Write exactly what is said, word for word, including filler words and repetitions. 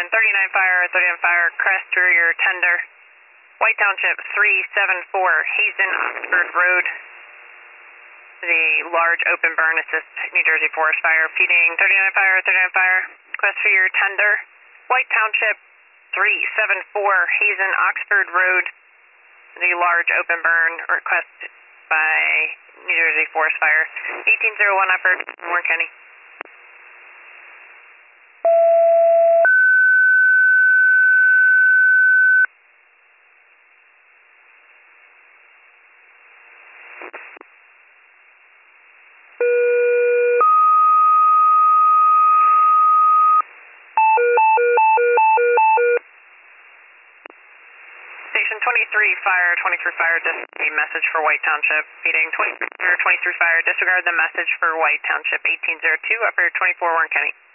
thirty-nine Fire, thirty-nine Fire, crest rear your tender. White Township three seven four, Hazen Oxford Road. The large open burn assist New Jersey Forest Fire, feeding thirty-nine Fire, thirty-nine Fire, request for your tender. White Township three seven four, Hazen Oxford Road. The large open burn request by New Jersey Forest Fire, eighteen oh one upper, Warren County. Station twenty-three Fire, twenty-three Fire, dis a message for White Township. Feeding twenty-three Fire, twenty-three Fire, disregard the message for White Township, eighteen oh two, upper twenty-four, Warren County.